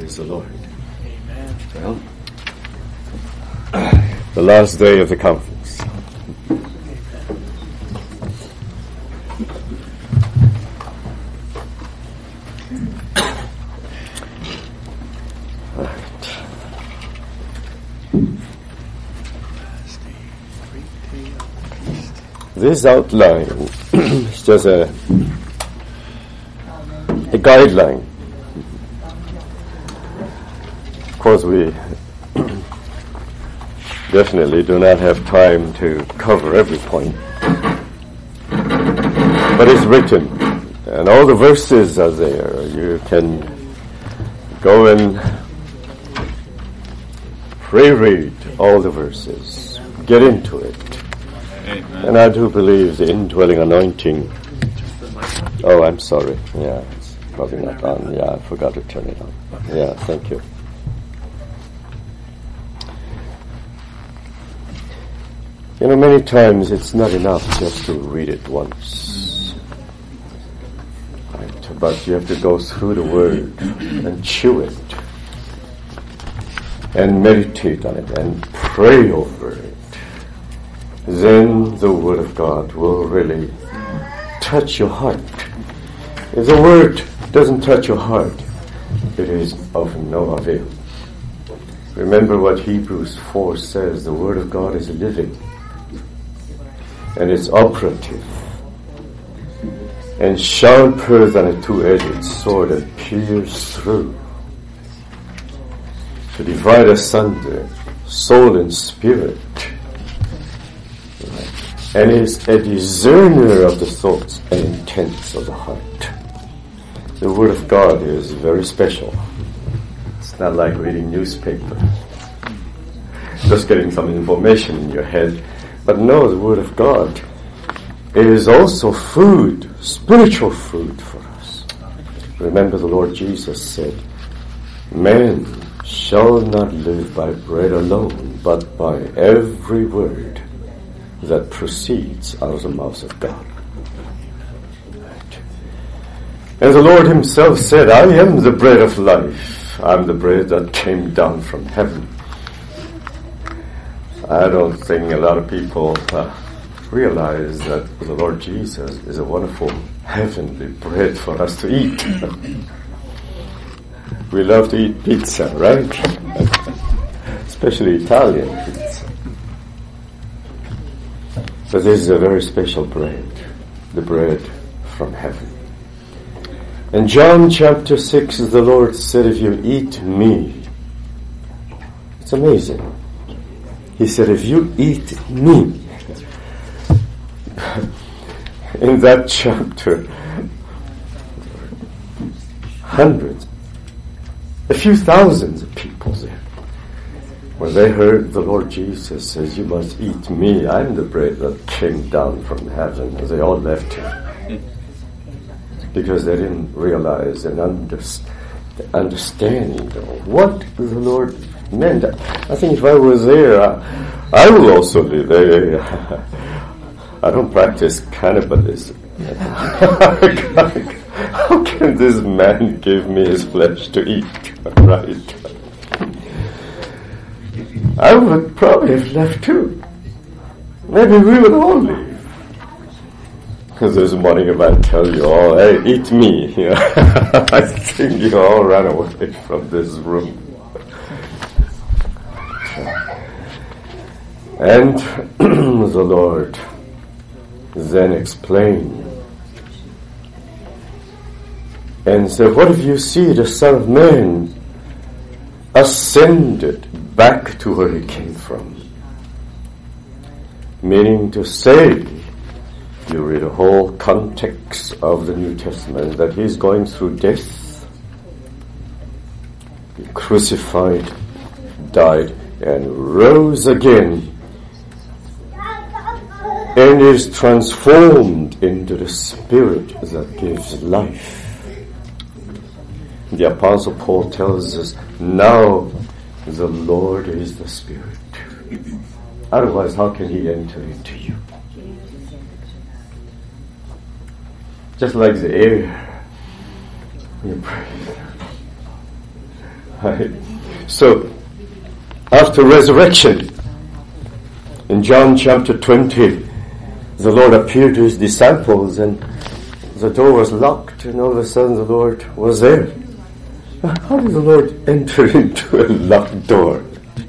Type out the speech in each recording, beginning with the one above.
Praise the Lord. Well, the last day of the conference. This outline is just a guideline. Of course, we definitely do not have time to cover every point. But it's written, and all the verses are there. You can go and pre-read all the verses. Get into it. Amen. And I do believe the indwelling anointing. Oh, I'm sorry. Yeah, it's probably not on. Yeah, I forgot to turn it on. Yeah, thank you. You know, many times it's not enough just to read it once. Right? But you have to go through the Word and chew it and meditate on it and pray over it. Then the Word of God will really touch your heart. If the Word doesn't touch your heart, it is of no avail. Remember what Hebrews 4 says, the Word of God is living, and it's operative, and sharper than a two-edged sword that pierces through, to divide asunder soul and spirit, and is a discerner of the thoughts and intents of the heart. The Word of God is very special. It's not like reading newspaper, just getting some information in your head. But no, the Word of God is also food, spiritual food for us. Remember the Lord Jesus said, man shall not live by bread alone, but by every word that proceeds out of the mouth of God. Right. And the Lord himself said, I am the bread of life. I'm the bread that came down from heaven. I don't think a lot of people realize that the Lord Jesus is a wonderful heavenly bread for us to eat. We love to eat pizza, right? Especially Italian pizza. But this is a very special bread, the bread from heaven. In John chapter 6, the Lord said, if you eat me, it's amazing. He said, if you eat me, in that chapter, hundreds, a few thousands of people there, when they heard the Lord Jesus says, you must eat me, I'm the bread that came down from heaven, they all left him. Because they didn't realize and understand what the Lord meant. I think if I was there, I will also live. I don't practice cannibalism. How can this man give me his flesh to eat? Right? I would probably have left too. Maybe we would all leave. Because this morning if I tell you all, hey, eat me, I think you all run away from this room. And the Lord then explained and said, what if you see the Son of Man ascended back to where he came from? Meaning to say, you read the whole context of the New Testament, that he's going through death, crucified, died, and rose again, and is transformed into the Spirit that gives life. The Apostle Paul tells us, now the Lord is the Spirit. Otherwise, how can he enter into you? Just like the air, you breathe. Right? So, after resurrection, in John chapter 20, the Lord appeared to his disciples and the door was locked, and all of a sudden the Lord was there. How did the Lord enter into a locked door?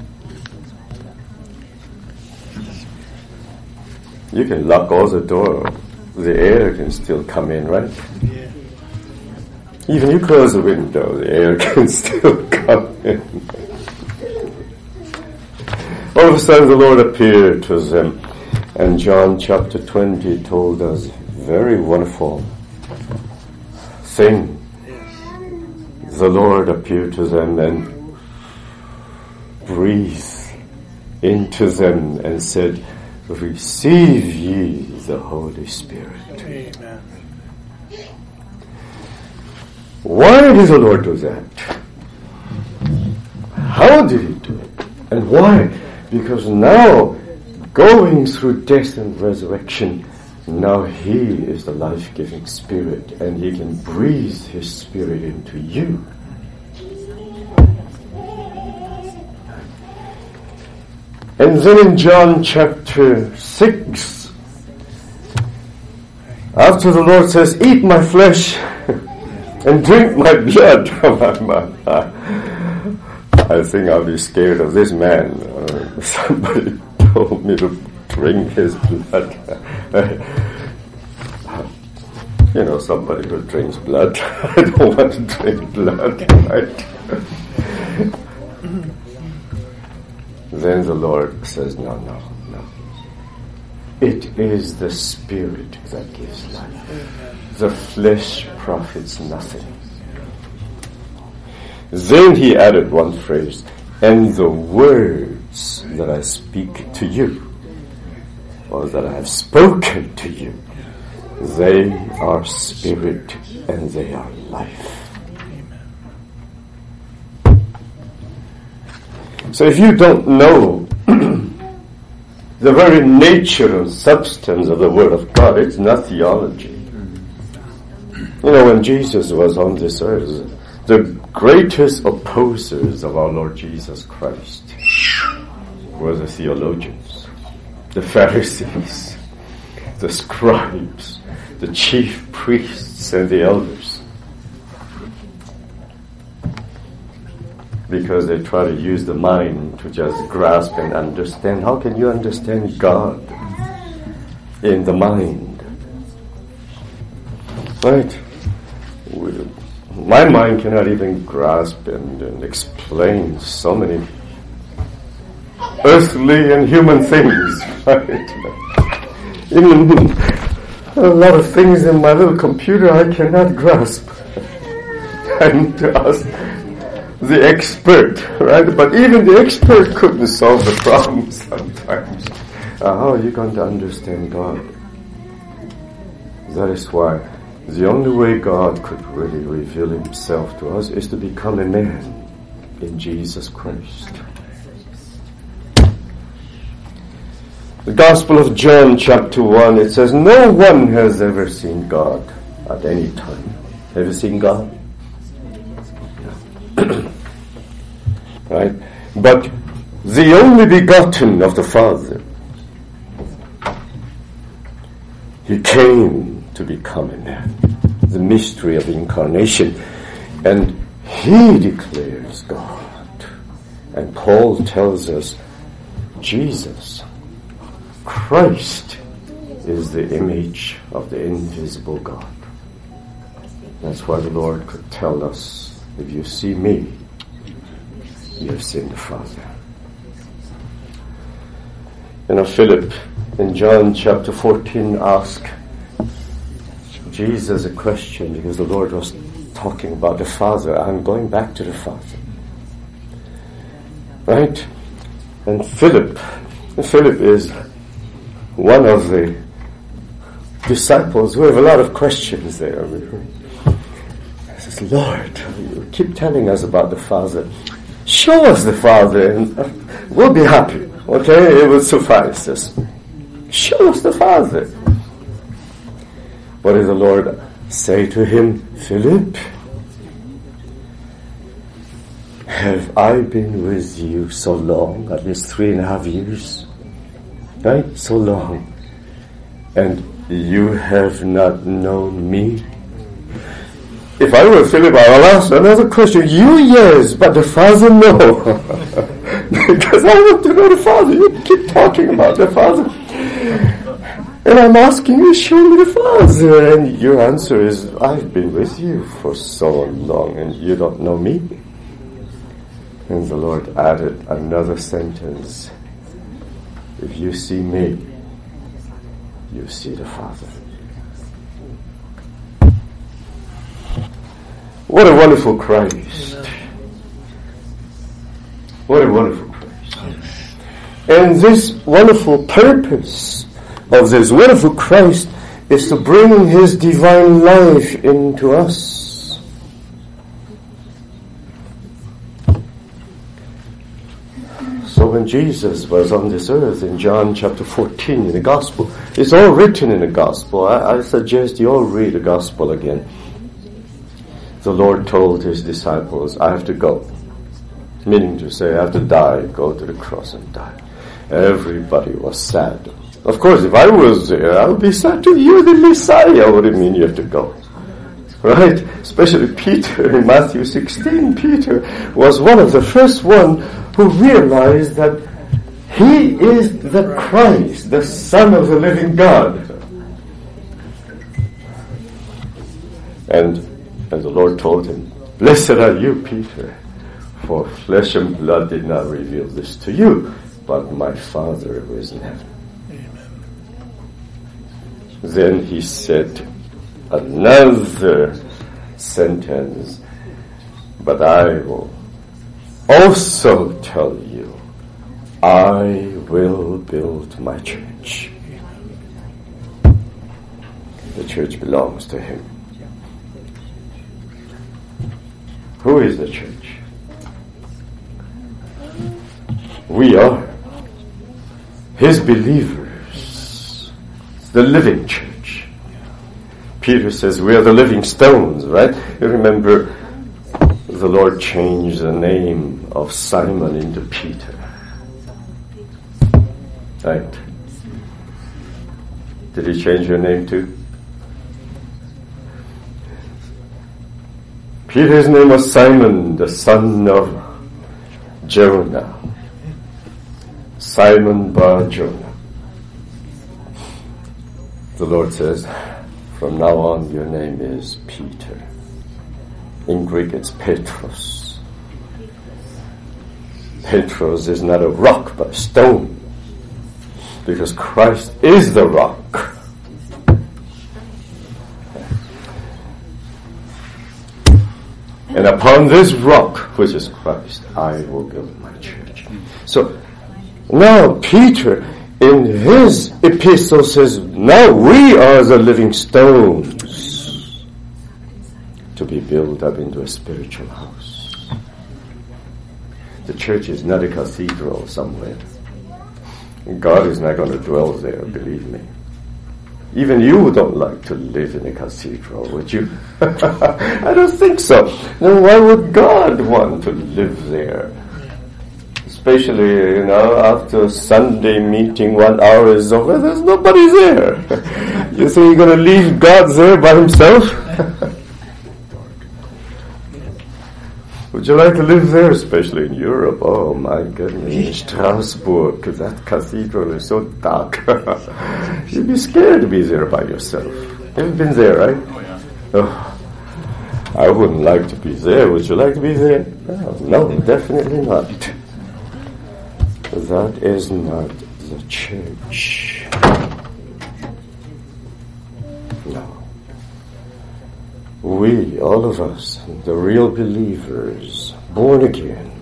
You can lock all the door, the air can still come in, right? Yeah. Even you close the window, the air can still come in. All of a sudden the Lord appeared to them, and John chapter 20 told us very wonderful thing. The Lord appeared to them and breathed into them and said, "Receive ye the Holy Spirit." Amen. Why did the Lord do that? How did he do it? And why? Because now, going through death and resurrection, now he is the life-giving Spirit, and he can breathe his Spirit into you. And then in John chapter 6, after the Lord says, "Eat my flesh and drink my blood," I think I'll be scared of this man. Somebody told me to drink his blood. You know, somebody who drinks blood. I don't want to drink blood. Right? Then the Lord says, no. It is the Spirit that gives life. The flesh profits nothing. Then he added one phrase, "And the words that I speak to you, or that I have spoken to you, they are spirit and they are life." So if you don't know the very nature and substance of the Word of God, it's not theology. You know, when Jesus was on this earth, the greatest opposers of our Lord Jesus Christ were the theologians, the Pharisees, the scribes, the chief priests, and the elders. Because they try to use the mind to just grasp and understand. How can you understand God in the mind? Right? My mind cannot even grasp and explain so many earthly and human things. Right? Even a lot of things in my little computer I cannot grasp. I need to ask the expert, right? But even the expert couldn't solve the problem sometimes. How are you going to understand God? That is why the only way God could really reveal himself to us is to become a man in Jesus Christ. The Gospel of John chapter 1, it says, "No one has ever seen God at any time." Ever seen God? Right? But the only begotten of the Father, he came to become a man. The mystery of incarnation. And he declares God. And Paul tells us Jesus, Christ, is the image of the invisible God. That's why the Lord could tell us, if you see me, you have seen the Father. You know, Philip in John chapter 14 asked Jesus a question because the Lord was talking about the Father. I'm going back to the Father. Right? And Philip is one of the disciples who have a lot of questions there. He says, "Lord, you keep telling us about the Father. Show us the Father and we'll be happy. Okay, it will suffice us. Show us the Father." What did the Lord say to him? "Philip, have I been with you so long, at least 3.5 years? Right? So long. And you have not known me? If I were Philip, I will ask another question. You, yes, but the Father, no. Because I want to know the Father. You keep talking about the Father. And I'm asking you, show me the Father. And your answer is, I've been with you for so long and you don't know me. And the Lord added another sentence. If you see me, you see the Father. What a wonderful Christ. What a wonderful Christ. And this wonderful purpose of this wonderful Christ is to bring His divine life into us. So when Jesus was on this earth in John chapter 14 in the Gospel, it's all written in the Gospel. I suggest you all read the Gospel again. The Lord told His disciples, I have to go. Meaning to say, I have to die, go to the cross and die. Everybody was sad. Of course, if I was there, I would be sad too. You're the Messiah. What do you mean you have to go? Right? Especially Peter in Matthew 16. Peter was one of the first one who realized that he is the Christ, the Son of the living God. And the Lord told him, blessed are you, Peter, for flesh and blood did not reveal this to you, but my Father who is in heaven. Amen. Then he said another sentence, but I will also tell you, I will build my church. The church belongs to Him. Who is the church? We are His believers, the living church. Peter says we are the living stones, right? You remember the Lord changed the name of Simon into Peter. Right? Did He change your name too? Peter's name was Simon, the son of Jonah. Simon Bar Jonah. The Lord says, from now on your name is Peter. In Greek it's Petros. Petros is not a rock but a stone. Because Christ is the rock. And upon this rock, which is Christ, I will build my church. So, now Peter, in his epistle says, now we are the living stones to be built up into a spiritual house. The church is not a cathedral somewhere. God is not going to dwell there, believe me. Even you don't like to live in a cathedral, would you? I don't think so. Then why would God want to live there? Especially, after Sunday meeting 1 hour is over, there's nobody there. You think you're going to leave God there by Himself? Would you like to live there, especially in Europe? Oh my goodness, in Strasbourg, that cathedral is so dark. You'd be scared to be there by yourself. You've been there, right? Oh, I wouldn't like to be there. Would you like to be there? No, definitely not. That is not the church. No. We, all of us, the real believers, born again,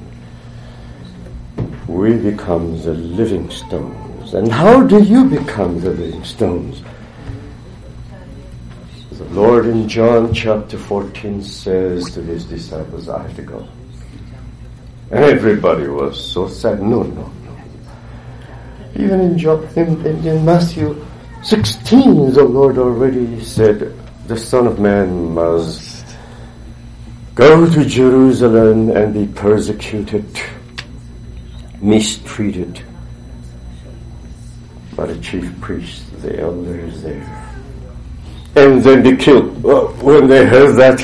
we become the living stones. And how do you become the living stones? The Lord in John chapter 14 says to His disciples, I have to go. And everybody was so sad. No. Even in Matthew 16, the Lord already said, the Son of Man must go to Jerusalem and be persecuted, mistreated by the chief priests, the elders there, and then be killed. Well, when they heard that,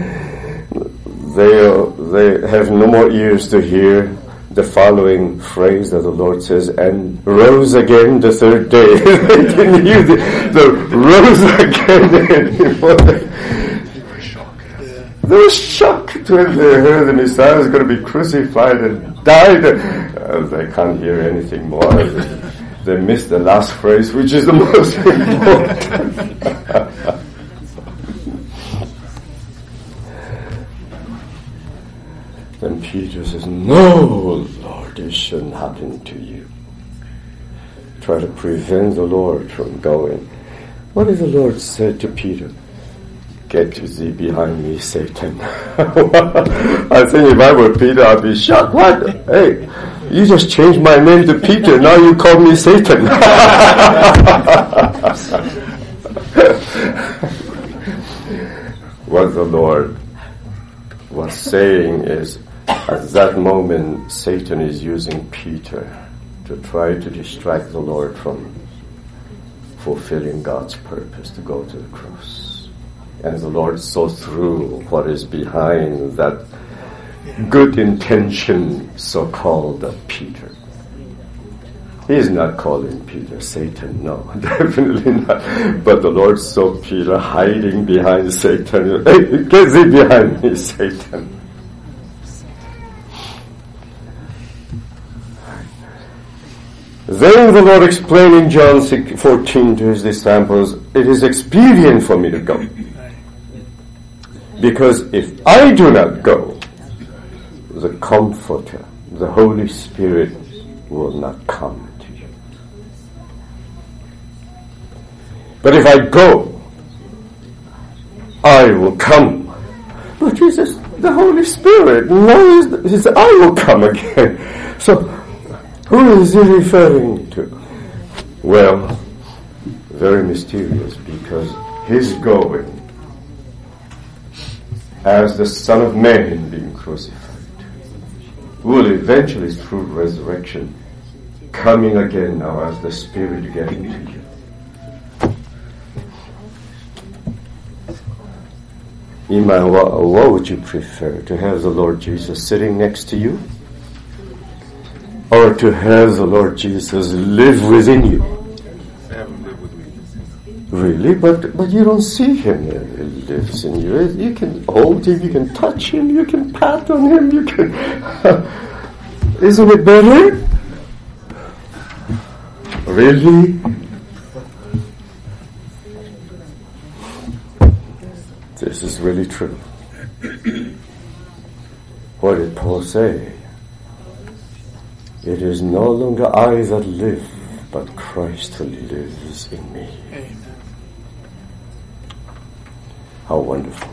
they have no more ears to hear the following phrase that the Lord says, and rose again the third day. They didn't hear the rose again anymore. They were shocked when they heard the Messiah was going to be crucified and died. They can't hear anything more. They missed the last phrase, which is the most important. Then Peter says, no, Lord, this shouldn't happen to you. Try to prevent the Lord from going. What if the Lord said to Peter, get thee behind me, Satan? I think if I were Peter, I'd be shocked. What? Hey, you just changed my name to Peter. Now you call me Satan. What the Lord was saying is, at that moment, Satan is using Peter to try to distract the Lord from fulfilling God's purpose to go to the cross. And the Lord saw through what is behind that good intention, so-called, of Peter. He is not calling Peter Satan, no, definitely not. But the Lord saw Peter hiding behind Satan. Hey, get thee behind me, Satan. Then the Lord explained in John 14 to his disciples, it is expedient for me to go. Because if I do not go, the Comforter, the Holy Spirit, will not come to you. But if I go, I will come. But Jesus, the Holy Spirit knows, he said, I will come again. So, who is he referring to? Well, very mysterious, because his going as the Son of Man being crucified will eventually, through resurrection, coming again now as the Spirit getting to you. Iman, what would you prefer? To have the Lord Jesus sitting next to you? Or to have the Lord Jesus live within you? Have him live with me. Really? But you don't see him. He lives in you. You can hold him, you can touch him, you can pat on him, you can... Isn't it better? Really? This is really true. What did Paul say? It is no longer I that live, but Christ who lives in me. Amen. How wonderful.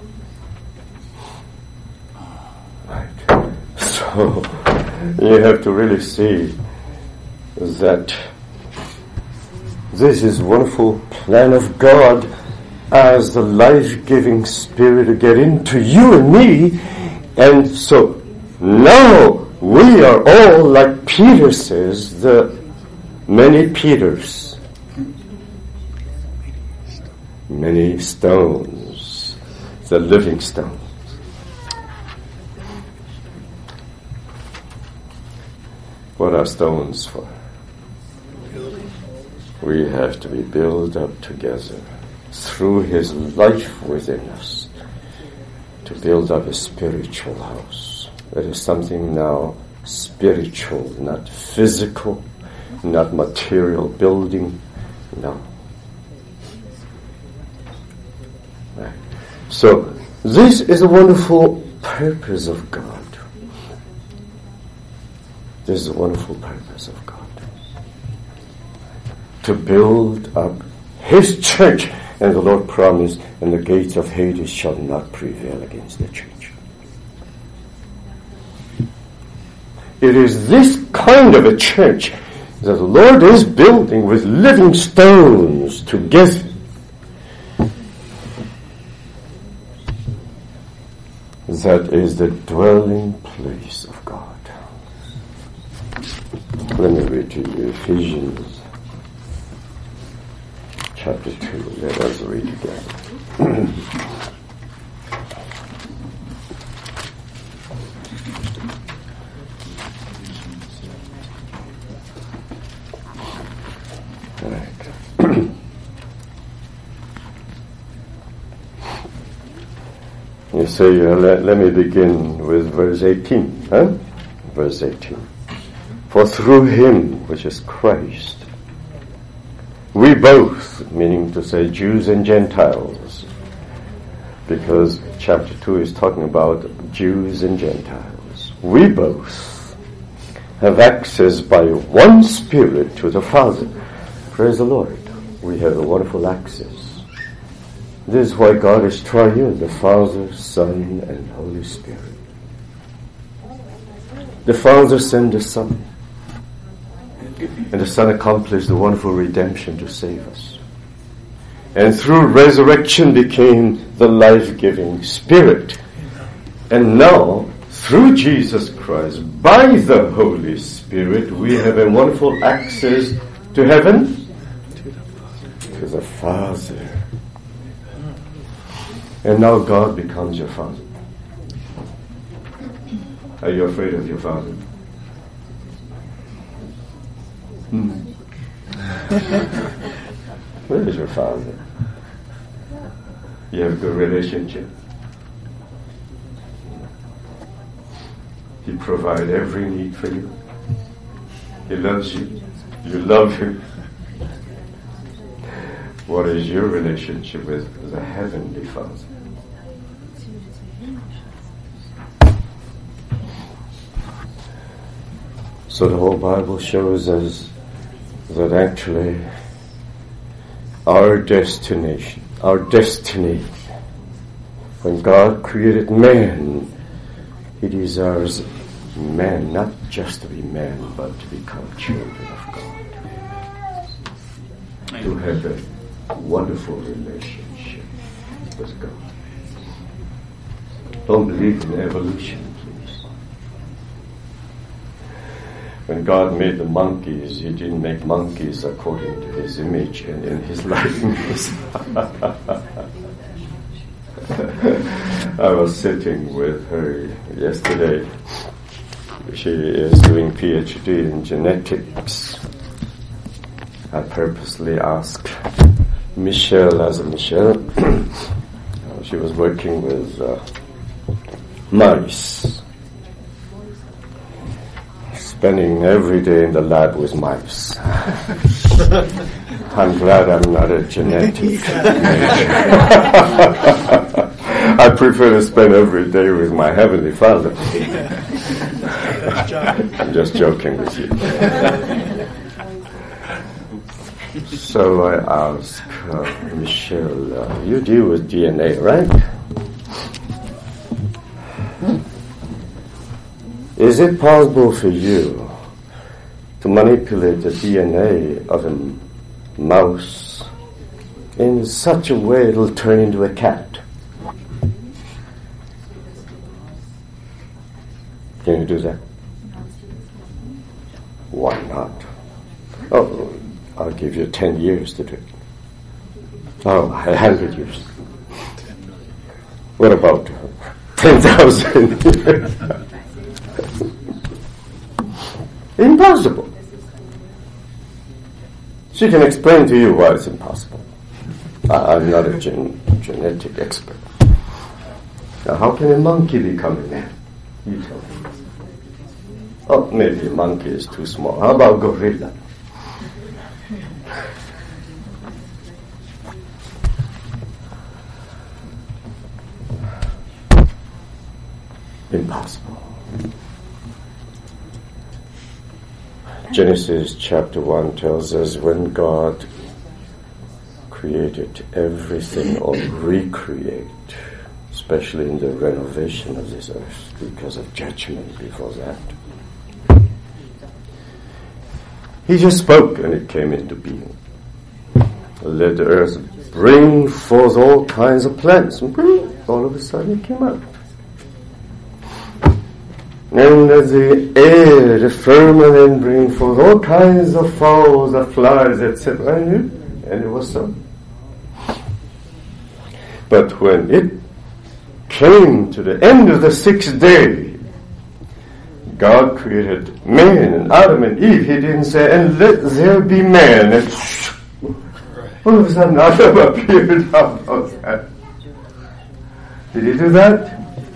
Right. So, you have to really see that this is wonderful plan of God as the life-giving Spirit to get into you and me. And so, now, we are all, like Peter says, the many Peters, many stones, the living stones. What are stones for? We have to be built up together through his life within us to build up a spiritual house. That is something now spiritual, not physical, not material building, no. Right. So, this is a wonderful purpose of God. This is a wonderful purpose of God. To build up his church, and the Lord promised, and the gates of Hades shall not prevail against the church. It is this kind of a church that the Lord is building with living stones together. that is the dwelling place of God. Let me read to you Ephesians chapter 2. Let us read again. You say, let me begin with verse 18. Huh? Verse 18. For through him, which is Christ, we both, meaning to say Jews and Gentiles, because chapter 2 is talking about Jews and Gentiles, we both have access by one Spirit to the Father. Praise the Lord. We have a wonderful access. This is why God is triune, the Father, Son, and Holy Spirit. The Father sent the Son, and the Son accomplished the wonderful redemption to save us. And through resurrection became the life-giving Spirit. And now, through Jesus Christ, by the Holy Spirit, we have a wonderful access to heaven, to the Father. And now God becomes your Father. Are you afraid of your Father? Where is your Father? You have a good relationship. He provides every need for you. He loves you. You love him. What is your relationship with the Heavenly Father? So the whole Bible shows us that actually our destination, our destiny, when God created man, he desires man not just to be man, but to become children of God. To have a wonderful relationship with God. Don't believe in evolution, please. When God made the monkeys, he didn't make monkeys according to his image and in his likeness. I was sitting with her yesterday. She is doing PhD in genetics. I purposely asked Michelle. She was working with mice, spending every day in the lab with mice. I'm glad I'm not a genetic. I prefer to spend every day with my Heavenly Father. I'm just joking with you. So I asked Michelle, you deal with DNA, right? Is it possible for you to manipulate the DNA of a mouse in such a way it'll turn into a cat? Can you do that? Why not? Oh, I'll give you 10 years to do it. Oh, 100 years. What about 10,000 years? Impossible. She can explain to you why it's impossible. I'm not a genetic expert. Now, how can a monkey become a man? You tell me. Oh, maybe a monkey is too small. How about gorilla? Impossible. Genesis chapter 1 tells us when God created everything or recreate, especially in the renovation of this earth because of judgment before that. He just spoke and it came into being. Let the earth bring forth all kinds of plants. And all of a sudden it came out. And the air, the firmament bring forth all kinds of fowls, of flies, etc. And it was so. But when it came to the end of the sixth day, God created man and Adam and Eve. He didn't say, and let there be man. And all of a sudden Adam appeared out of that. Did he do that?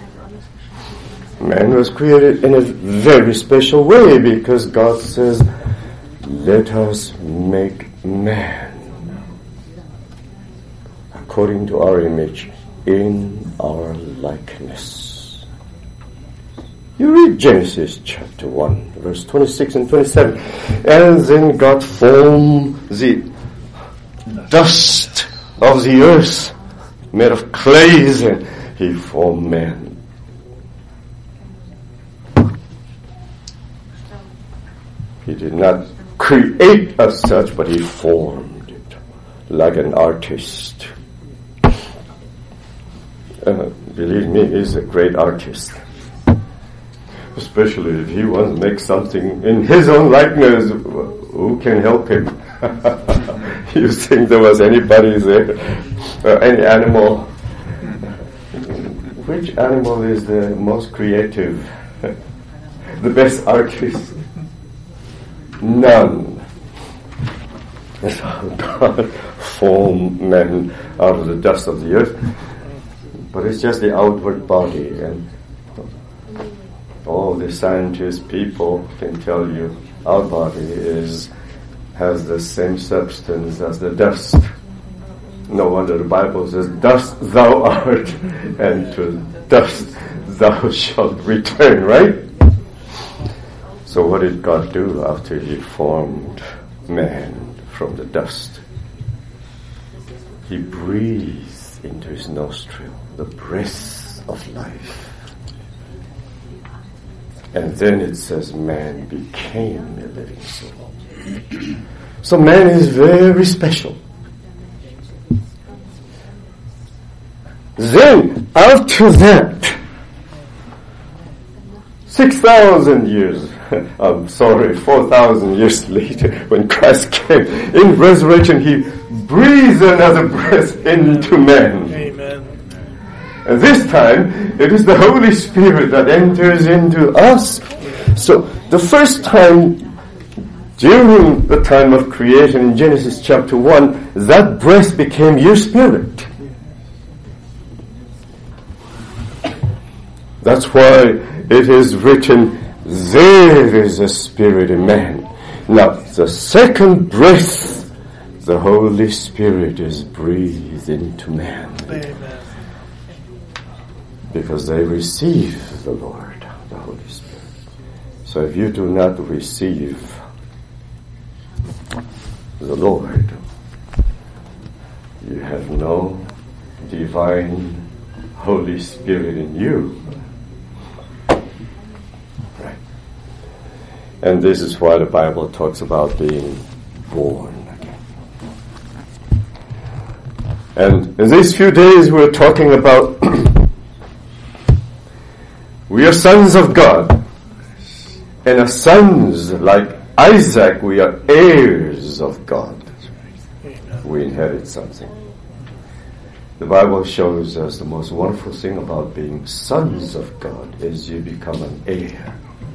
Man was created in a very special way because God says, let us make man according to our image in our likeness. You read Genesis chapter 1, verse 26 and 27. And then God formed the dust of the earth made of clays, and He formed man. He did not create as such, but He formed it like an artist. Believe me, He's a great artist. Especially if He wants to make something in His own likeness, who can help Him? You think there was anybody there? Any animal? Which animal is the most creative? The best artist? None. So God formed man out of the dust of the earth. But it's just the outward body, and all the scientist people can tell you our body has the same substance as the dust. No wonder the Bible says, dust thou art, and to dust thou shalt return, right? So what did God do after He formed man from the dust? He breathed into his nostril the breath of life. And then it says man became a living soul. So man is very special. Then, after that, 6,000 years, 4,000 years later, when Christ came, in resurrection, He breathed another breath into man. Amen. And this time, it is the Holy Spirit that enters into us. So, the first time, during the time of creation in Genesis chapter 1, that breath became your spirit. That's why it is written, there is a spirit in man. Now, the second breath, the Holy Spirit is breathed into man. Amen. Because they receive the Lord, the Holy Spirit. So if you do not receive the Lord, you have no divine Holy Spirit in you. Right. And this is why the Bible talks about being born again. And in these few days we're talking about we are sons of God. And as sons, like Isaac, we are heirs of God. We inherit something. The Bible shows us the most wonderful thing about being sons of God is you become an heir.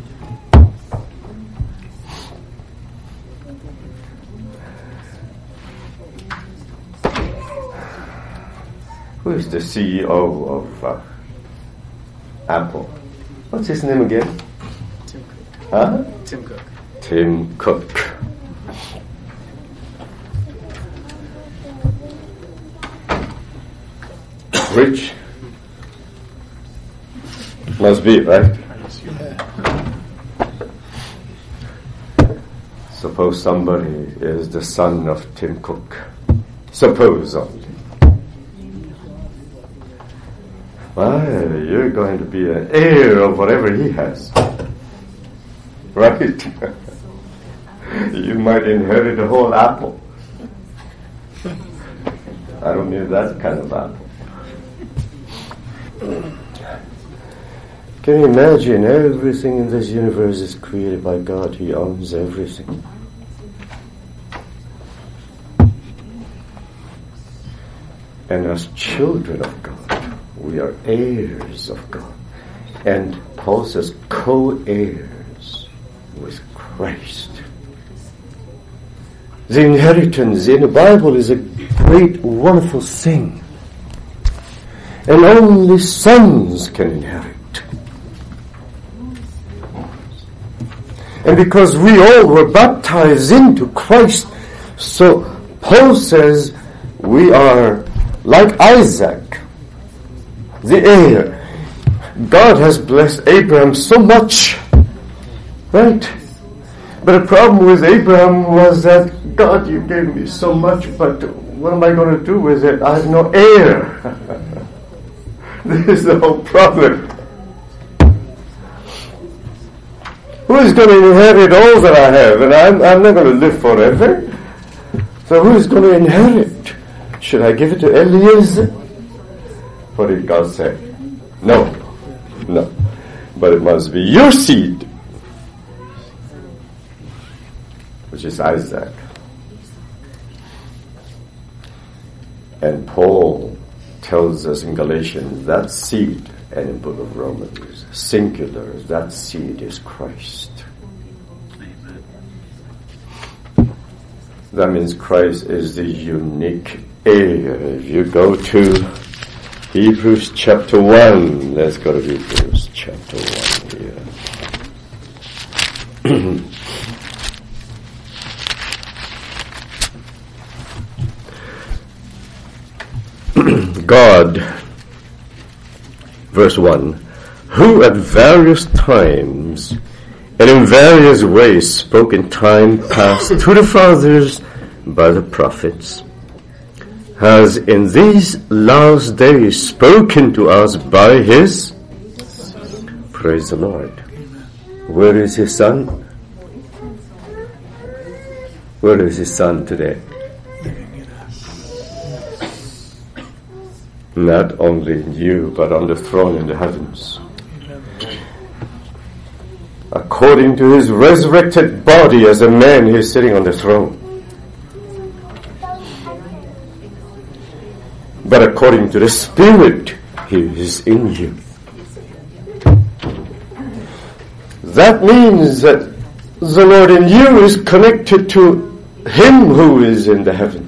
Who is the CEO of Apple? What's his name again? Tim Cook. Huh? Tim Cook. Tim Cook. Rich? Must be, right? Suppose somebody is the son of Tim Cook. Suppose only. Well, you're going to be an heir of whatever he has. Right? You might inherit the whole apple. I don't mean that kind of apple. Can you imagine? Everything in this universe is created by God. He owns everything. And as children of God, we are heirs of God. And Paul says co-heirs with Christ. The inheritance in the Bible is a great, wonderful thing. And only sons can inherit. And because we all were baptized into Christ, so Paul says we are like Isaac, the heir. God has blessed Abraham so much, right? But the problem with Abraham was that, God, you gave me so much, but what am I going to do with it? I have no heir. This is the whole problem. Who is going to inherit all that I have? And I'm not going to live forever. So who is going to inherit? Should I give it to Eliezer? What did God say? No. But it must be your seed, which is Isaac. And Paul tells us in Galatians that seed, and in the book of Romans, singular, that seed is Christ. Amen. That means Christ is the unique heir. If you go to Hebrews chapter 1, let's go to Hebrews chapter 1 here. God, verse 1, who at various times and in various ways spoke in time past to the fathers by the prophets, has in these last days spoken to us by his, praise the Lord. Where is his son? Where is his son today? Not only in you, but on the throne in the heavens. According to his resurrected body as a man, he is sitting on the throne. But according to the Spirit, he is in you. That means that the Lord in you is connected to him who is in the heavens.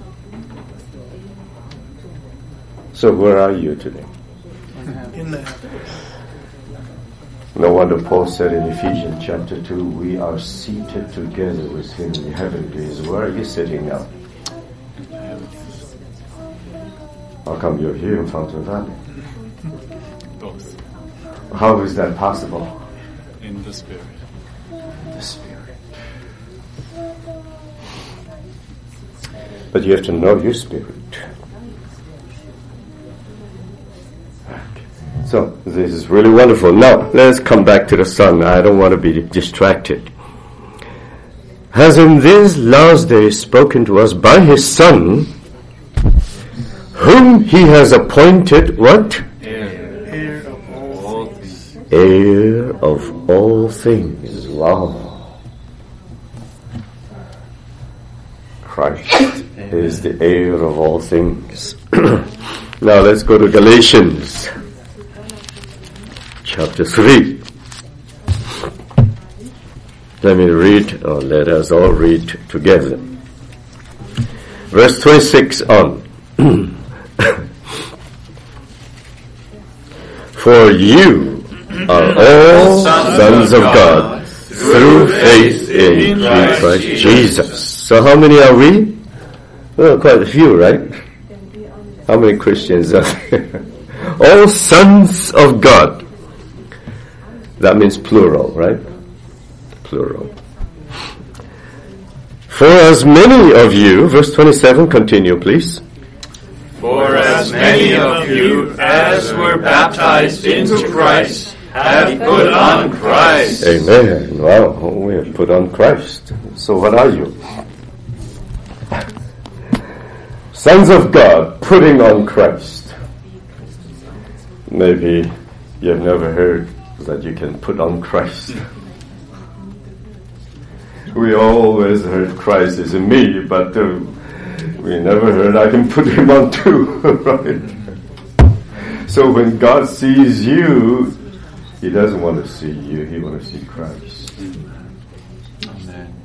So where are you today? In the heavens. No wonder Paul said in Ephesians chapter 2, we are seated together with him in heavenlies. Where are you sitting now? How come you're here in Fountain Valley? Both. How is that possible? In the Spirit. The Spirit. But you have to know your spirit. So, this is really wonderful. Now, let's come back to the Son. I don't want to be distracted. Has in these last days spoken to us by his Son, whom he has appointed, what? Heir of all things. Heir of all things. Wow. Christ is the heir of all things. Now, let's go to Galatians. Chapter 3. Let me read, or let us all read together. Verse 26 on. For you are all sons of God through faith in Christ Jesus. So how many are we? Well, quite a few, right? How many Christians are there? All sons of God. That means plural, right? Plural. For as many of you, verse 27, continue please. For as many of you as were baptized into Christ have put on Christ. Amen. Wow, we have put on Christ. So what are you? Sons of God, putting on Christ. Maybe you have never heard that you can put on Christ. We always heard Christ is in me, but we never heard I can put him on too, right? So when God sees you, he doesn't want to see you, he wants to see Christ. Amen.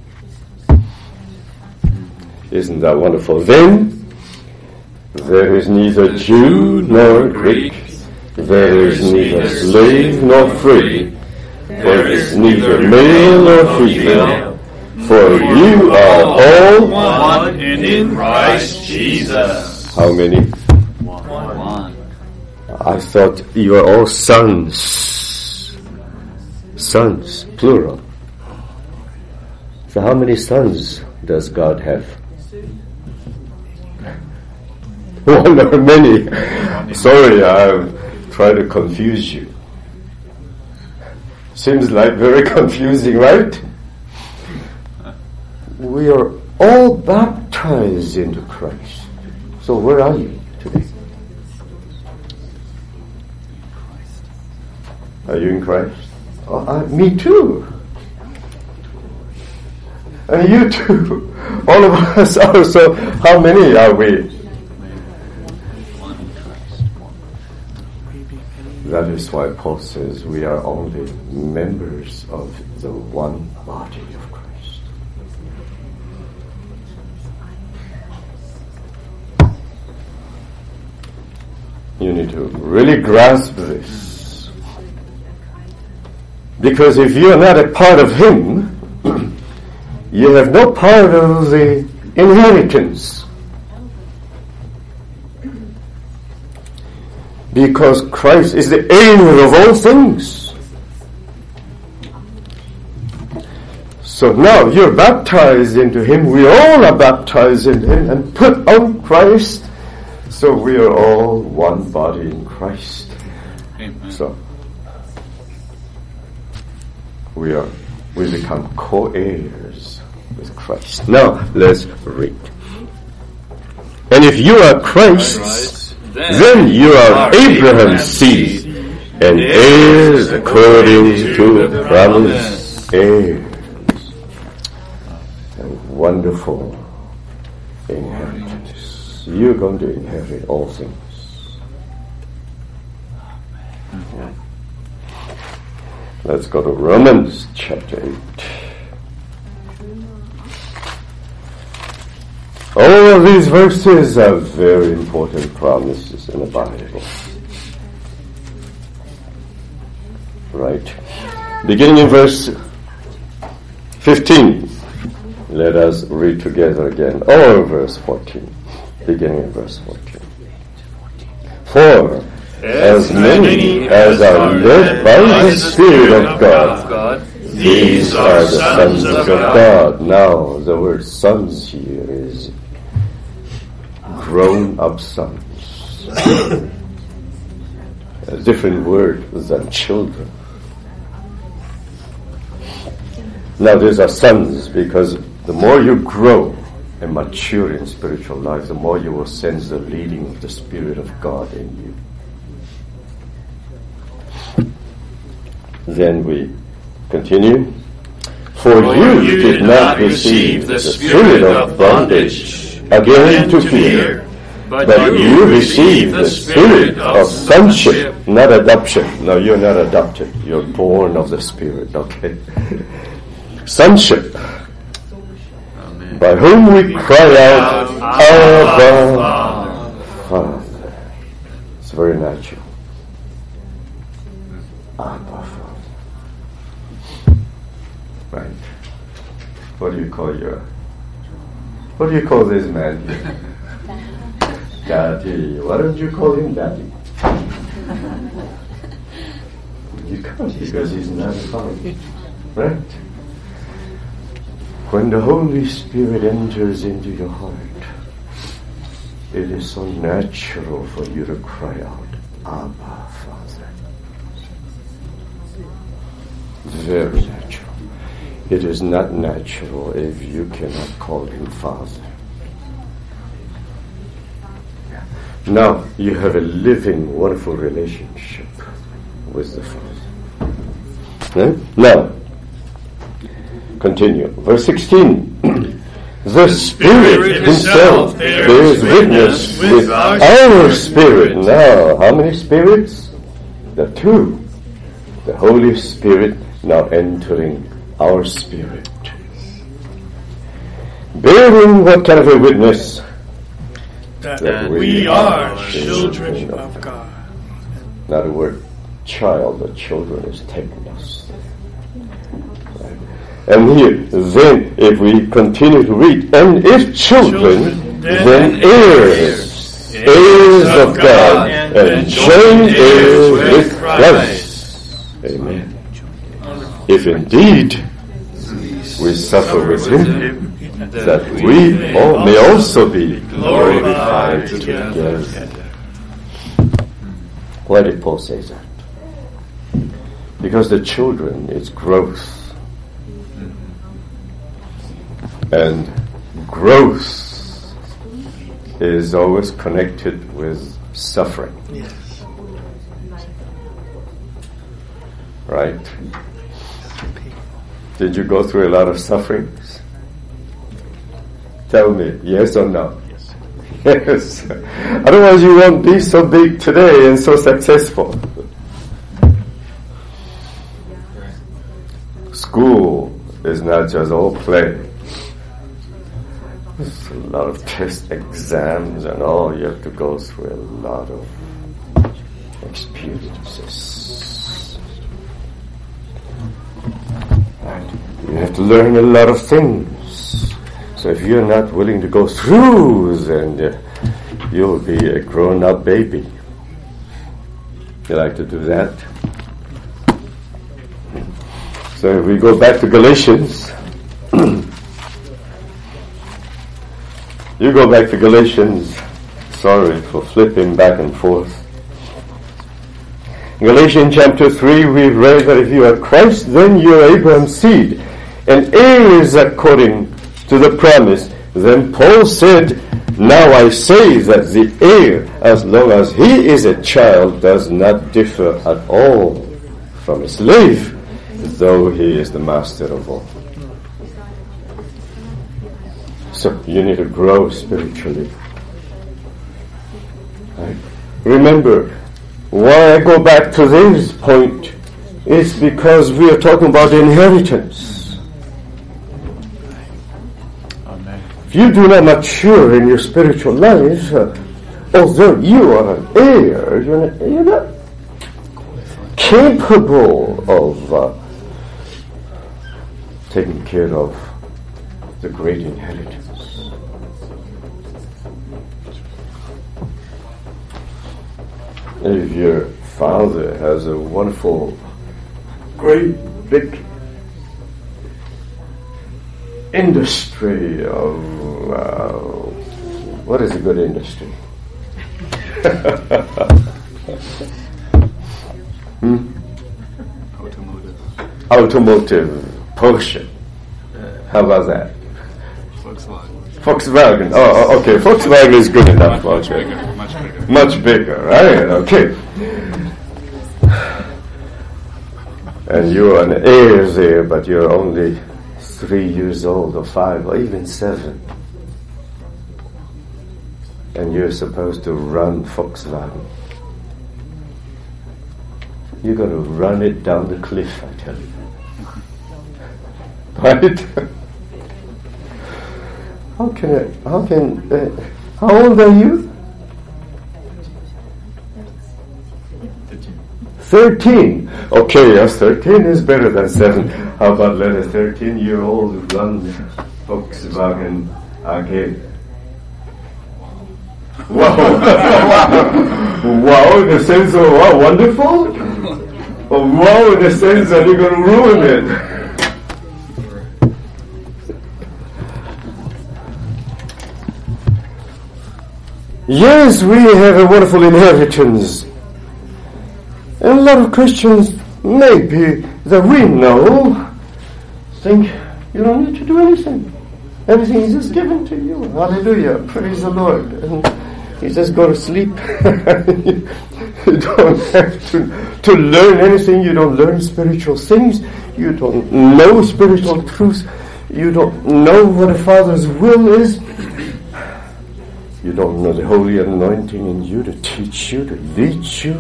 Isn't that wonderful? Then, there is neither Jew nor Greek, there is neither slave nor free, there is neither male nor female, for you are all one in Christ Jesus. How many? One. I thought you are all sons. Sons, plural. So how many sons does God have? One or many? Sorry, I've tried to confuse you. Seems like very confusing, right? We are all baptized into Christ. So where are you today? Are you in Christ? Me too. And you too. All of us are. So how many are we? That is why Paul says we are only members of the one body of Christ. You need to really grasp this. Because if you are not a part of him, you have no part of the inheritance. Because Christ is the heir of all things. So now you're baptized into him. We all are baptized into him and put on Christ. So we are all one body in Christ. Amen. So we become co-heirs with Christ. Now let's read. And if you are Christ's, then you are Abraham's seed, and heirs according to the promise. Heirs. A wonderful inheritance. You're going to inherit all things. Let's go to Romans chapter 8. All of these verses are very important promises in the Bible. Right. Beginning in verse 15. Let us read together again. Or verse 14. Beginning in verse 14. For as many as are led by the Spirit of God, these are the sons of God. Now, the word sons here is grown-up sons. A different word than children. Now, these are sons because the more you grow and mature in spiritual life, the more you will sense the leading of the Spirit of God in you. Then we continue. For you did not receive the spirit of bondage again to fear, but you received the spirit of sonship, not adoption. No, you're not adopted. You're born of the Spirit, okay? Sonship, by whom we cry out, Abba, Father. It's very natural. Abba, Father. Right. What do you call this man here? Daddy. Why don't you call him Daddy? You can't because he's not a father. Right? When the Holy Spirit enters into your heart, it is so natural for you to cry out, Abba, Father. Very natural. It is not natural if you cannot call him Father. Now you have a living, wonderful relationship with the Father. Now, continue. Verse 16. The Spirit Himself bears witness with our spirit. Now, how many spirits? The two. The Holy Spirit now entering our spirit. Bearing what kind of a witness? That we are children of God. Now the word child or children is technos. Right. And here, then, if we continue to read, and if children, then heirs, heirs of God, and joint heirs with Christ. Amen. If indeed we suffer with Him, that we all may also be glorified together. Why did Paul say that? Because the children is growth. And growth is always connected with suffering. Yes. Right? Did you go through a lot of sufferings? Tell me, yes or no? Yes. Otherwise you won't be so big today and so successful. School is not just all play. There's a lot of test exams and all. You have to go through a lot of experiences. And you have to learn a lot of things. So if you're not willing to go through, then you'll be a grown-up baby. You like to do that? So if we go back to Galatians, you go back to Galatians. Sorry for flipping back and forth. Galatians chapter 3, we've read that if you are Christ, then you are Abraham's seed, and heirs according to the promise. Then Paul said, now I say that the heir, as long as he is a child, does not differ at all from a slave, though he is the master of all. So you need to grow spiritually. Right? Remember, why I go back to this point is because we are talking about inheritance. Amen. If you do not mature in your spiritual life, although you are an heir, you're not capable of taking care of the great inheritance. If your father has a wonderful, great, big industry of, what is a good industry? Automotive, Porsche. How about that? Volkswagen. Oh, okay. Volkswagen is good enough. Much bigger. Much bigger, right? Okay. And you are an heir there, but you're only 3 years old, or 5, or even 7. And you're supposed to run Volkswagen. You're going to run it down the cliff, I tell you. Right? How old are you? 13. Okay, yes, 13 is better than 7. How about let a 13-year-old run Volkswagen AG? Wow. Wow, in the sense of, wow, wonderful? Or wow, in the sense that you're going to ruin it? Yes, we have a wonderful inheritance. And a lot of Christians, maybe, that we know, think you don't need to do anything. Everything is just given to you. Hallelujah. Praise the Lord. And You just go to sleep. You don't have to learn anything. You don't learn spiritual things. You don't know spiritual truths. You don't know what a Father's will is. You don't know the holy anointing in you to teach you, to lead you.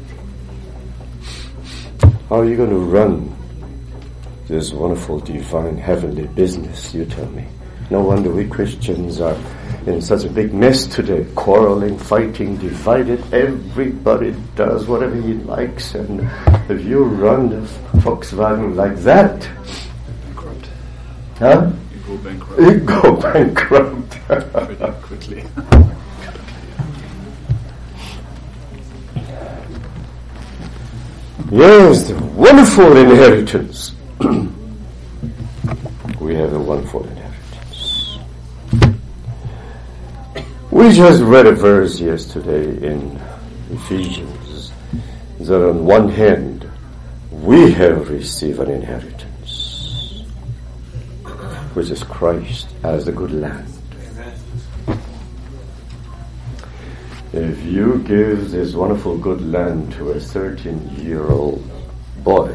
How are you going to run this wonderful, divine, heavenly business, you tell me? No wonder we Christians are in such a big mess today, quarreling, fighting, divided. Everybody does whatever he likes, and if you run the Volkswagen like that, Bankrupt. huh? You go bankrupt. You go bankrupt. Pretty quickly. Yes, the wonderful inheritance. We have a wonderful inheritance. We just read a verse yesterday in Ephesians that on one hand we have received an inheritance, which is Christ as the good land. If you give this wonderful good land to a 13-year-old boy,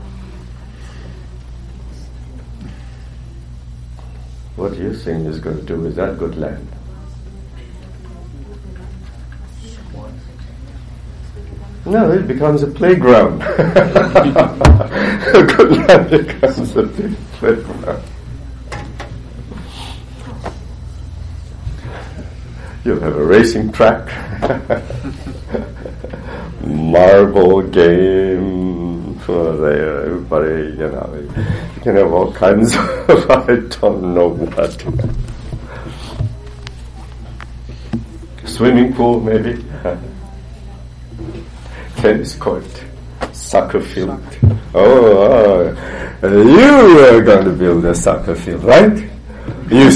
what do you think he's going to do with that good land? No, it becomes a playground. A good land becomes a big playground. You'll have a racing track, marble game for there. Everybody, you can have all kinds of, I don't know what. Swimming pool, maybe. Tennis court, soccer field. Oh, you are going to build a soccer field, right? You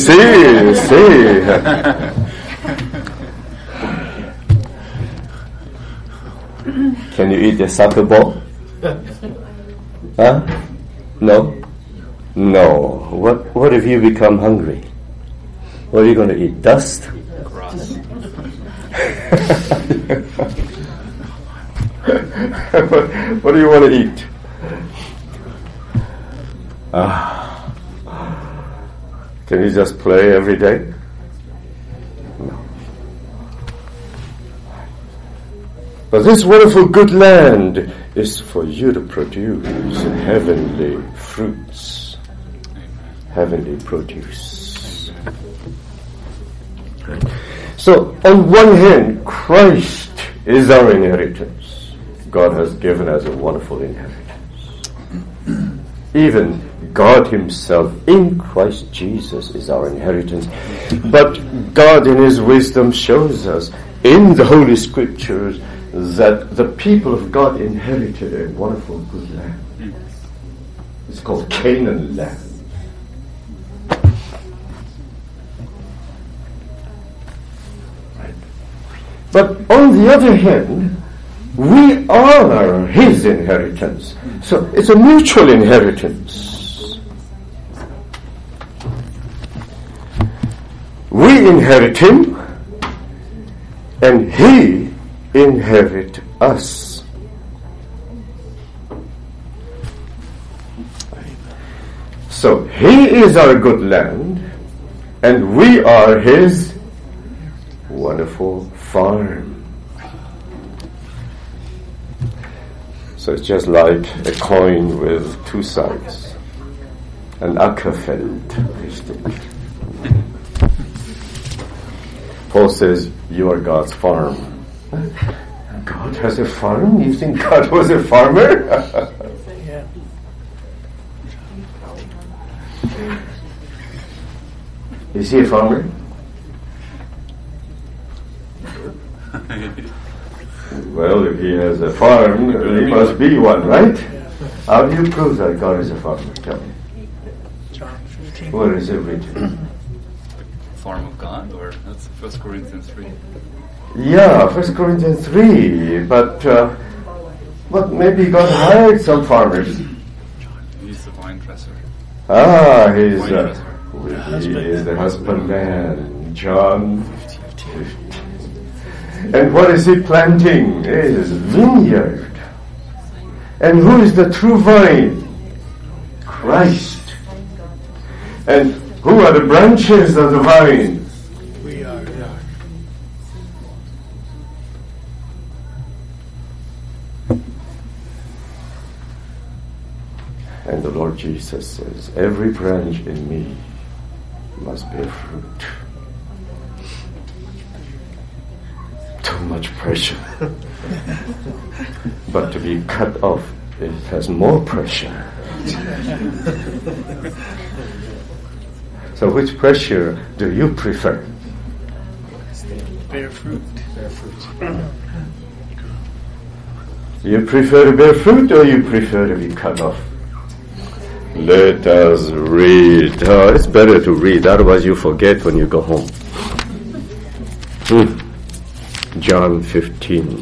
see. Can you eat the soccer ball? Huh? No? No. What if you become hungry? What are you going to eat? Dust? Grass. What do you want to eat? Can you just play every day? No. But this wonderful good land is for you to produce heavenly fruits, heavenly produce. So, on one hand, Christ is our inheritance. God has given us a wonderful inheritance. Even God Himself in Christ Jesus is our inheritance. But God in His wisdom shows us in the Holy Scriptures that the people of God inherited a wonderful good land. It's called Canaan land. Right. But on the other hand, we are His inheritance. So it's a mutual inheritance. We inherit Him, and He inherit us. So He is our good land, and we are His wonderful farm. So it's just like a coin with two sides, an Ackerfeld. Paul says, you are God's farm. God has a farm? You think God was a farmer? Yeah. Is He a farmer? Well, if He has a farm, He must be one, right? How do you prove that God is a farmer? Tell me. John 15. Where is it written? Farm of God, or that's 1 Corinthians 3. Yeah, 1 Corinthians 3, but maybe God hired some farmers. He's the vine dresser. He is the husbandman. John 15. And what is he planting? It is vineyard. And who is the true vine? Christ. And who are the branches of the vine? We are. And the Lord Jesus says, every branch in me must bear fruit. Too much pressure. But to be cut off, it has more pressure. So which pressure do you prefer? Bear fruit. You prefer to bear fruit or you prefer to be cut off? Let us read. Oh, it's better to read, otherwise you forget when you go home. John 15.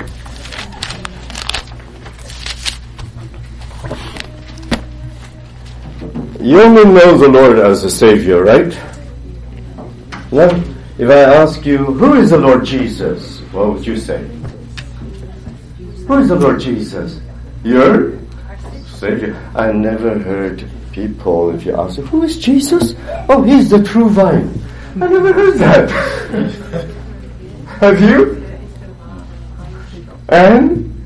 You only know the Lord as a Savior, right? Now, if I ask you, who is the Lord Jesus? What would you say? Who is the Lord Jesus? Your Savior. I never heard people, if you ask them, who is Jesus? Oh, he's the true vine. I never heard that. Have you? And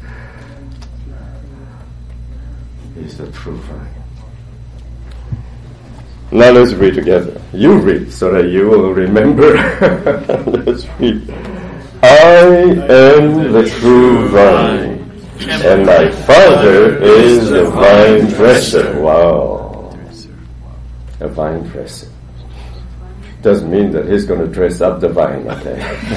he's the true vine. Now let's read together. You read so that you will remember. Let's read. I am the true vine, and my Father is the vine dresser. Wow. A vine dresser. Doesn't mean that he's going to dress up the vine, okay?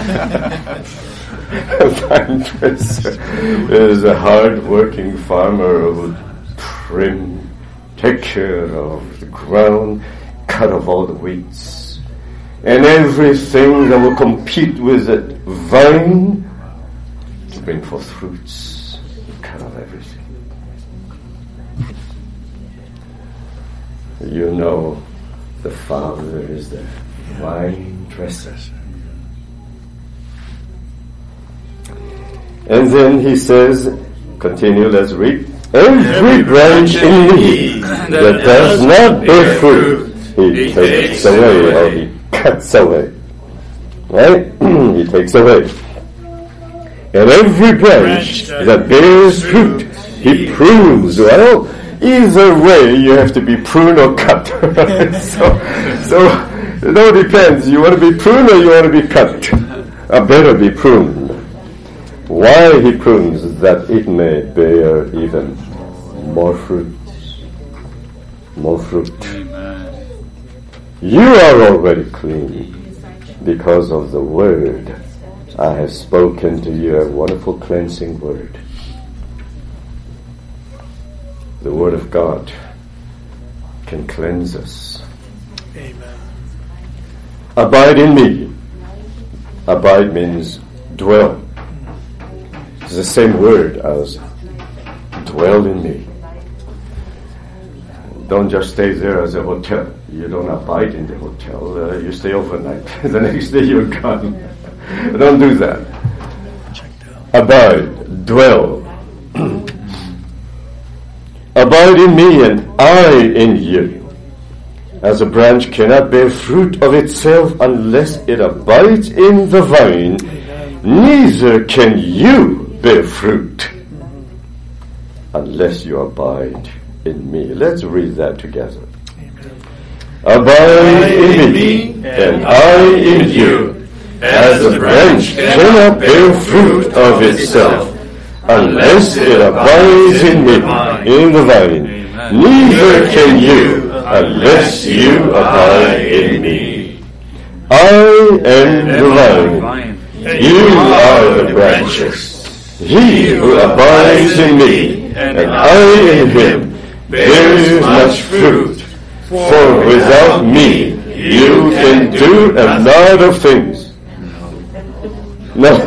A vine dresser is a hard-working farmer who would trim, take care of the ground, cut off all the weeds, and everything that will compete with that vine to bring forth fruits. Cut off everything. You know the Father is the vine dresser. And then he says, continue, let's read. Every branch in me that does not bear fruit, he takes away, or he cuts away. Right? He takes away. And every branch that bears fruit, he prunes. Well, either way, you have to be pruned or cut. So it all depends. You want to be pruned or you want to be cut? I better be pruned. Why he prunes? That it may bear even more fruit. More fruit. Amen. You are already clean because of the word I have spoken to you, a wonderful cleansing word. The word of God can cleanse us. Amen. Abide in me. Abide means dwell. It's the same word as dwell in me. Don't just stay there as a hotel. You don't abide in the hotel. You stay overnight. The next day you're gone. Don't do that. Abide, dwell. Abide in me and I in you. As a branch cannot bear fruit of itself unless it abides in the vine, neither can you bear fruit unless you abide in me. Let's read that together. Abide in me and I in you. As a branch cannot bear fruit of itself unless it abides in me, in the vine. Neither can you unless you abide in me. I am the vine. You are the branches. He who abides in me and I in him bears much fruit. For without me you can do a lot of things. No.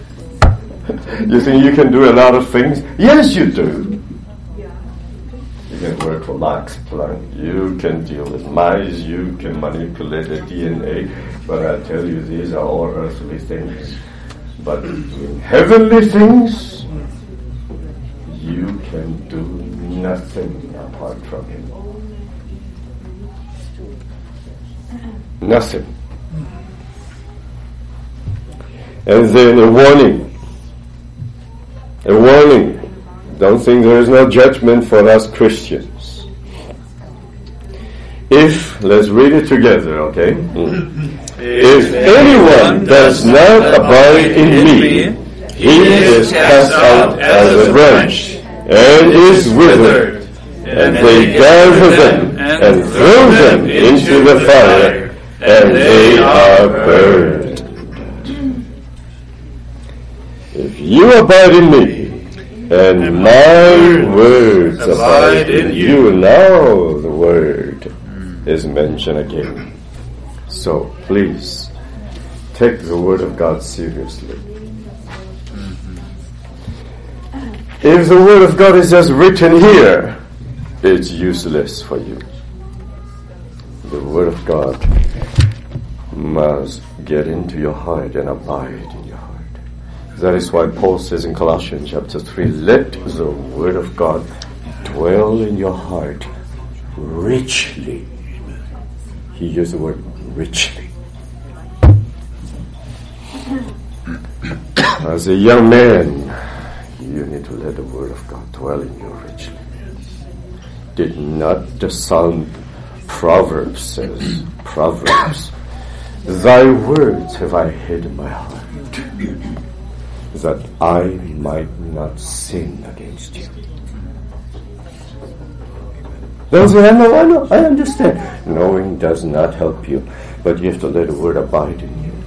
You think you can do a lot of things? Yes, you do. can work for Max Planck, you can deal with mice, you can manipulate the DNA, but I tell you, these are all earthly things. But in heavenly things, you can do nothing apart from Him. Nothing. And then a warning. A warning. Don't think there is no judgment for us Christians. Let's read it together, okay? If anyone does not abide in me, he is cast out as a branch, and is withered. And they gather them, and throw them into the fire, and they are burned. If you abide in me, and my words abide in you. Now the word is mentioned again. So please, take the word of God seriously. If the word of God is just written here, it's useless for you. The word of God must get into your heart and abide in your heart. That is why Paul says in Colossians chapter 3, let the word of God dwell in your heart richly. He used the word richly. As a young man, you need to let the word of God dwell in you richly. Did not the Psalm Proverbs says, Proverbs, thy words have I hid in my heart, that I might not sin against you. Those who know, I understand. Knowing does not help you, but you have to let the word abide in you.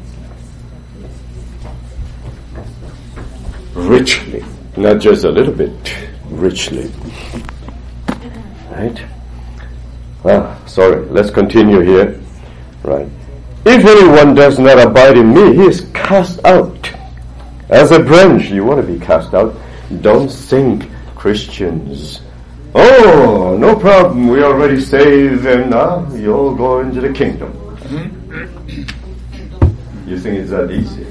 Richly, not just a little bit, richly. Right? Sorry, let's continue here. Right. If anyone does not abide in me, he is cast out. As a branch, you want to be cast out. Don't think, Christians, oh, no problem, we already saved and now you'll go into the kingdom. You think it's that easy?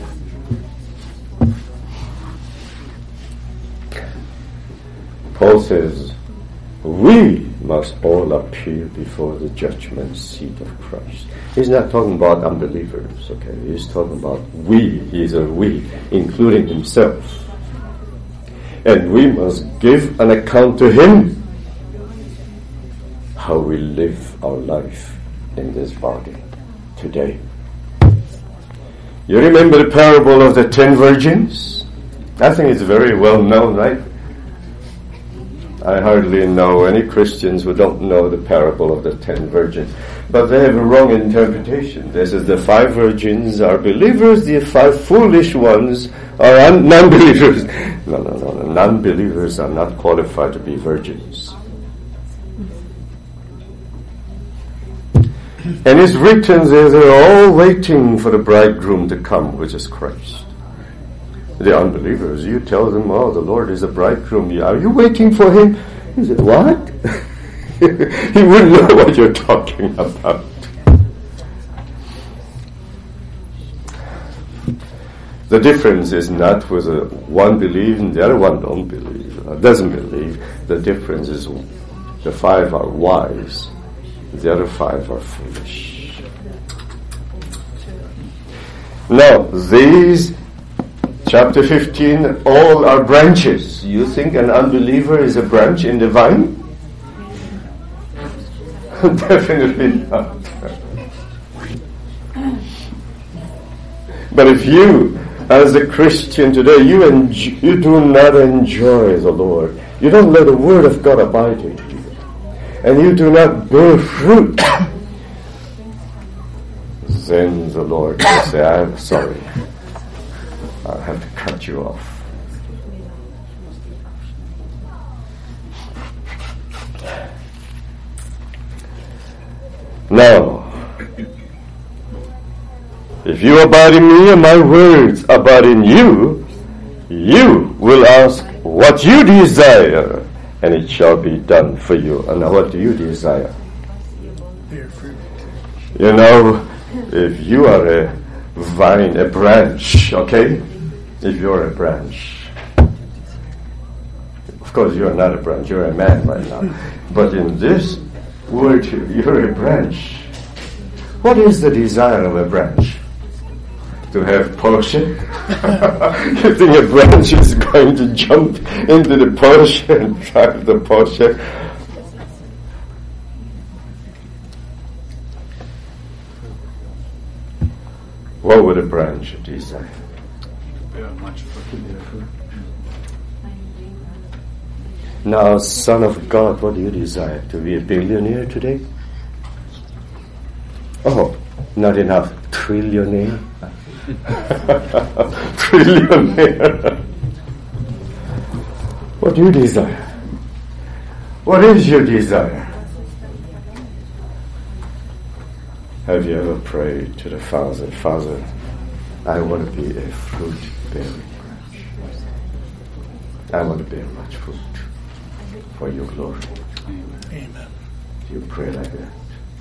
Paul says, we must all appear before the judgment seat of Christ. He's not talking about unbelievers, okay? He's talking about we. He's a we, including himself. And we must give an account to him how we live our life in this body today. You remember the parable of the 10 virgins? I think it's very well known, right? I hardly know any Christians who don't know the parable of the 10 virgins. But they have a wrong interpretation. This is the 5 virgins are believers, the 5 foolish ones are non-believers. No. Non-believers are not qualified to be virgins. And it's written there, they're all waiting for the bridegroom to come, which is Christ. The unbelievers, you tell them, oh, the Lord is a bridegroom. Are you waiting for him? He said, what? He wouldn't know what you're talking about. The difference is not whether one believes and the other one don't believe, doesn't believe. The difference is the 5 are wise, the other 5 are foolish. Now, these Chapter 15, all are branches. You think an unbeliever is a branch in the vine? Definitely not. But if you, as a Christian today, you do not enjoy the Lord, you don't let the Word of God abide in you, and you do not bear fruit, then the Lord will say, I'm sorry. I'll have to cut you off. Now, if you abide in me and my words abide in you, you will ask what you desire, and it shall be done for you. And now what do you desire? Bear fruit. You know, if you are a vine, a branch, okay? If you're a branch, of course you're not a branch, you're a man right now. But in this world, you're a branch. What is the desire of a branch? To have Porsche? You think a branch is going to jump into the Porsche and drive the Porsche? What would a branch desire? Bear much fruit. Now, Son of God, what do you desire? To be a billionaire today? Oh, not enough. Trillionaire? Trillionaire. What do you desire? What is your desire? Have you ever prayed to the Father, Father, I want to be a fruit-bearing branch. I want to bear much fruit for your glory. Amen. You pray like that.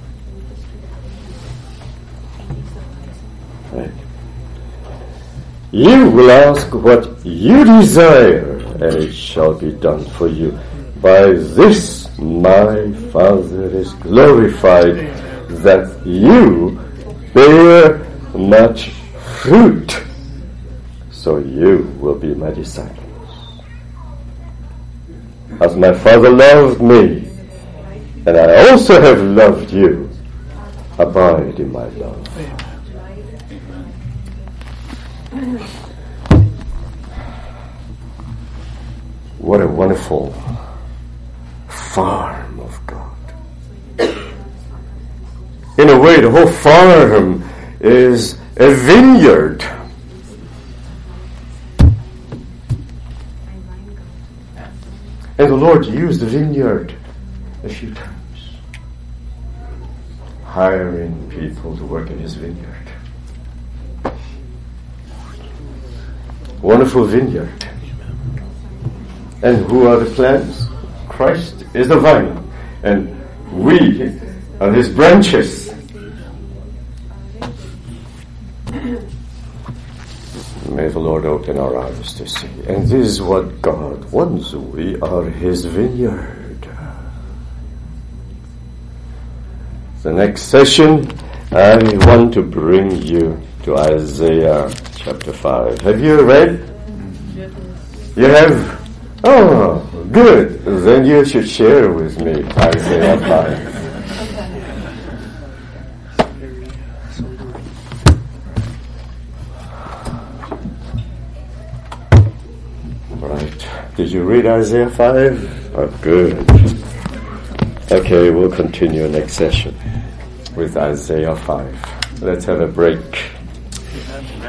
Right. You will ask what you desire, and it shall be done for you. By this my Father is glorified, that you bear much fruit, so you will be my disciples. As my Father loved me, and I also have loved you, abide in my love. What a wonderful farm of God. In a way, the whole farm is a vineyard. And the Lord used the vineyard a few times, hiring people to work in His vineyard. Wonderful vineyard. And who are the plants? Christ is the vine, and we are His branches. May the Lord open our eyes to see. And this is what God wants. We are His vineyard. The next session, I want to bring you to Isaiah chapter 5. Have you read? You have? Oh, good. Then you should share with me Isaiah 5. Right. Did you read Isaiah 5? Oh, good. Okay, we'll continue next session with Isaiah 5. Let's have a break.